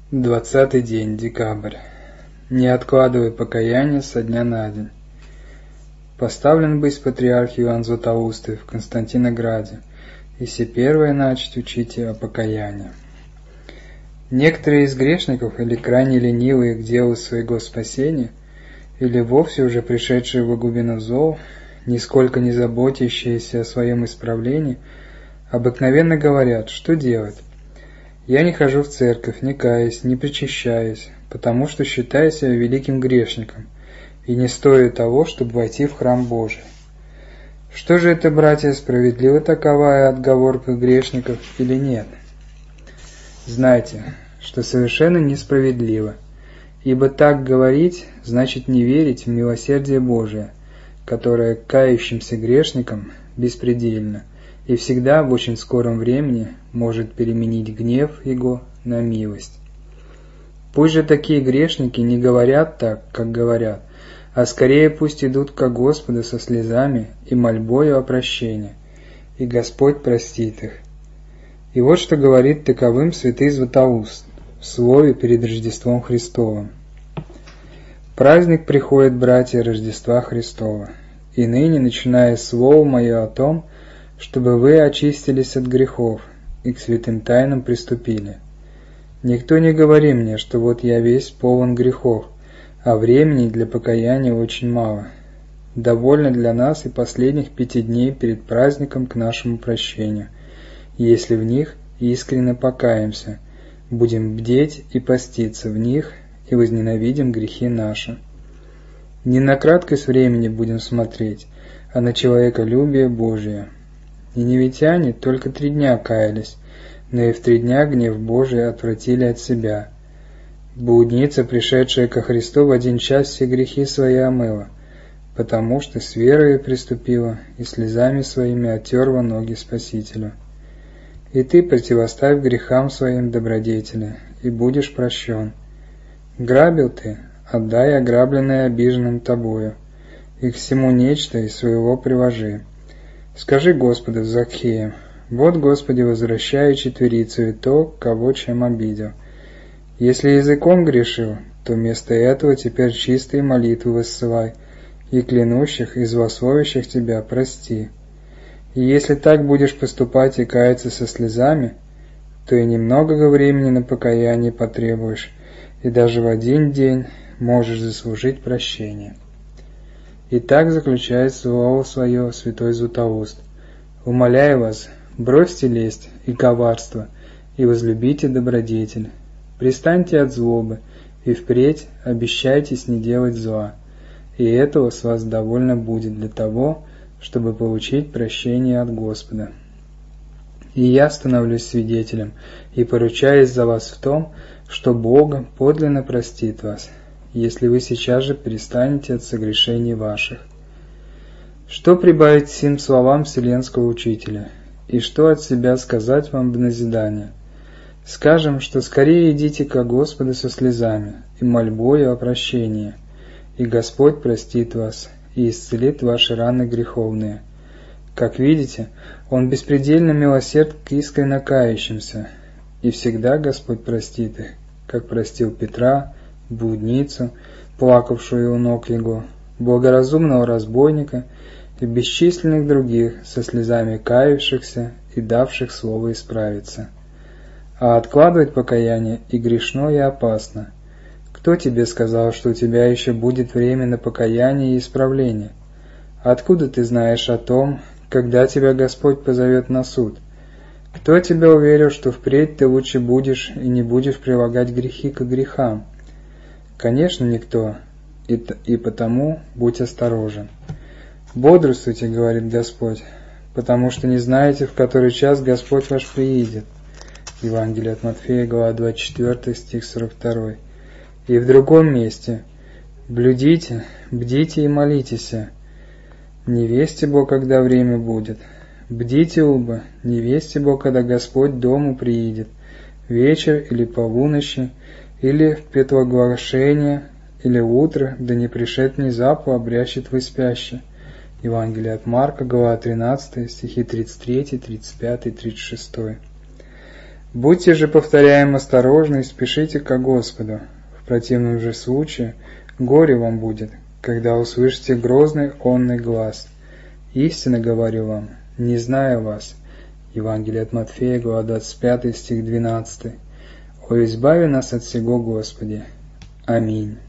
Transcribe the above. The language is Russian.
20-й день, декабрь. Не откладывай покаяние со дня на день. Поставлен быть патриарх Иоанн Златоустый в Константинограде, и се первое начать учите о покаянии. Некоторые из грешников, или крайне ленивые к делу своего спасения, или вовсе уже пришедшие во глубину зол, нисколько не заботящиеся о своем исправлении, обыкновенно говорят, что делать. Я не хожу в церковь, не каюсь, не причащаюсь, потому что считаю себя великим грешником и не стою того, чтобы войти в храм Божий. Что же это, братья, справедлива таковая отговорка грешников или нет? Знайте, что совершенно несправедливо, ибо так говорить значит не верить в милосердие Божие, которое к кающимся грешникам беспредельно и всегда в очень скором времени может переменить гнев Его на милость. Пусть же такие грешники не говорят так, как говорят, а скорее пусть идут ко Господу со слезами и мольбою о прощении, и Господь простит их. И вот что говорит таковым святый Златоуст в слове перед Рождеством Христовым. Праздник приходит, братья, Рождества Христова, и ныне, начиная слово мое о том, чтобы вы очистились от грехов и к святым тайнам приступили. Никто не говори мне, что вот я весь полон грехов, а времени для покаяния очень мало. Довольно для нас и последних 5 дней перед праздником к нашему прощению, если в них искренне покаемся, будем бдеть и поститься в них и возненавидим грехи наши. Не на краткость времени будем смотреть, а на человеколюбие Божие. Ниневитяне только 3 дня каялись, но и в 3 дня гнев Божий отвратили от себя. Блудница, пришедшая ко Христу, в 1 час все грехи свои омыла, потому что с верою приступила и слезами своими оттерла ноги Спасителю. И ты противоставь грехам своим добродетели, и будешь прощен. Грабил ты, отдай ограбленное обиженным тобою, и к всему нечто из своего приложи. Скажи Господу с Закхеем: вот, Господи, возвращаю четверицу и то, кого чем обидел. Если языком грешил, то вместо этого теперь чистые молитвы воссылай, и клянущих и злословящих тебя прости. И если так будешь поступать и каяться со слезами, то и немного времени на покаяние потребуешь, и даже в 1 день можешь заслужить прощение. И так заключает слово свое святой Златоуст. Умоляю вас, бросьте лесть и коварство, и возлюбите добродетель. Пристаньте от злобы, и впредь обещайтесь не делать зла, и этого с вас довольно будет для того, чтобы получить прощение от Господа. И я становлюсь свидетелем, и поручаюсь за вас в том, что Бог подлинно простит вас, если вы сейчас же перестанете от согрешений ваших. Что прибавить сим словам вселенского учителя, и что от себя сказать вам в назидание? Скажем, что скорее идите ко Господу со слезами и мольбою о прощении, и Господь простит вас и исцелит ваши раны греховные. Как видите, Он беспредельно милосерд к искренне кающимся, и всегда Господь простит их, как простил Петра, блудницу, плакавшую у ног Его, благоразумного разбойника и бесчисленных других, со слезами каявшихся и давших слово исправиться. А откладывать покаяние и грешно, и опасно. Кто тебе сказал, что у тебя еще будет время на покаяние и исправление? Откуда ты знаешь о том, когда тебя Господь позовет на суд? Кто тебе уверил, что впредь ты лучше будешь и не будешь прилагать грехи к грехам? Конечно, никто, и потому будь осторожен. Бодрствуйте, говорит Господь, потому что не знаете, в который час Господь ваш приидет. Евангелие от Матфея, глава 24, стих 42. И в другом месте: блюдите, бдите и молитесь, не вести Бо, когда время будет. Бдите оба, не вести Бо, когда Господь дому приидет, вечер или полуночи, или в петлоглашение, или утро, да не пришед внезапу, обрящет вы спящие. Евангелие от Марка, глава 13, стихи 33, 35, 36. Будьте же, повторяем, осторожны и спешите ко Господу. В противном же случае горе вам будет, когда услышите грозный онный глас. Истинно говорю вам, не зная вас. Евангелие от Матфея, глава 25, стих 12. О, избави нас от всего, Господи. Аминь.